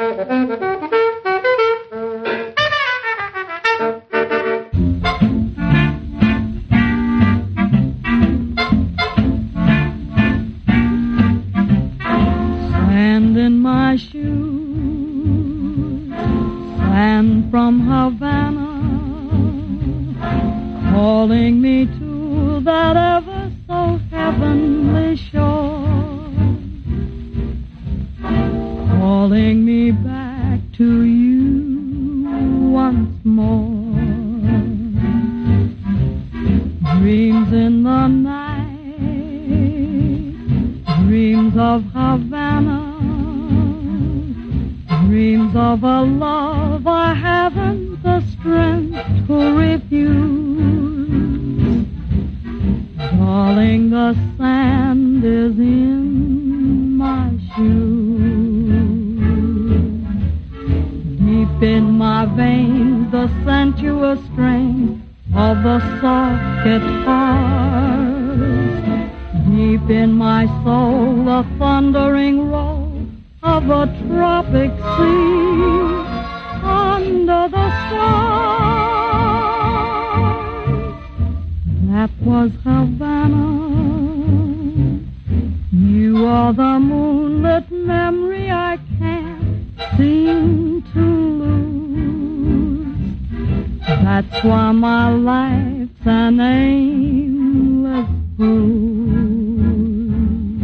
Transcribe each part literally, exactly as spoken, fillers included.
Sand in my shoes, sand from Havana, calling me to that ever so heavenly shore, calling me back to you once more. Dreams in the night, dreams of Havana, dreams of a love I haven't the strength to refuse. Darling, the sand is in my shoes. Deep in my veins, the sensuous strain of the soft guitars. Deep in my soul, the thundering roll of a tropic sea. Under the stars, that was Havana. You are the moonlit memory I can't seem to lose. That's why my life's an aimless cruise.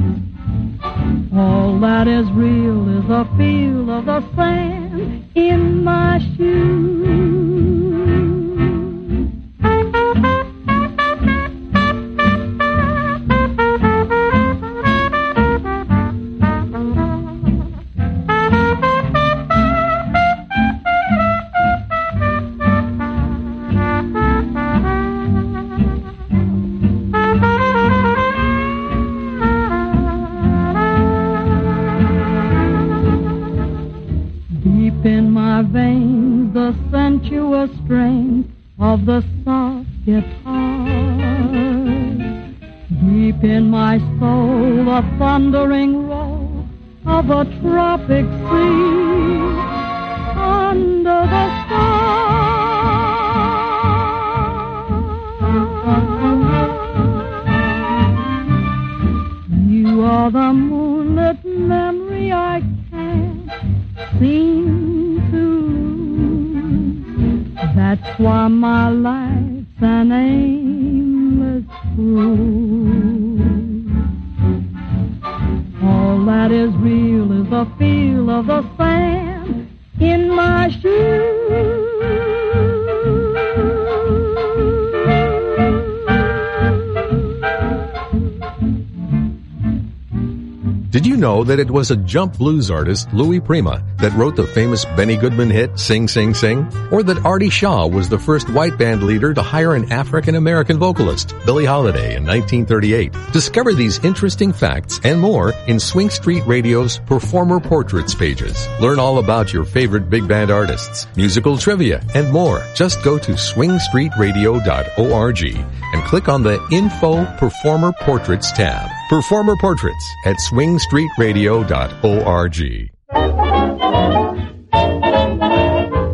All that is real is the feel of the sand in my shoes. In my veins, the sensuous strain of the soft guitar. Deep in my soul, the thundering roll of a tropic sea. Under the stars, you are the moonlit memory I can't seem. That's why my life's an aimless cruise. All that is real is the feel of the sand in my shoes. Did you know that it was a jump blues artist, Louis Prima, that wrote the famous Benny Goodman hit, Sing, Sing, Sing? Or that Artie Shaw was the first white band leader to hire an African-American vocalist, Billie Holiday, in nineteen thirty-eight? Discover these interesting facts and more in Swing Street Radio's Performer Portraits pages. Learn all about your favorite big band artists, musical trivia, and more. Just go to swing street radio dot org and click on the Info Performer Portraits tab. Performer Portraits at swing street radio dot org.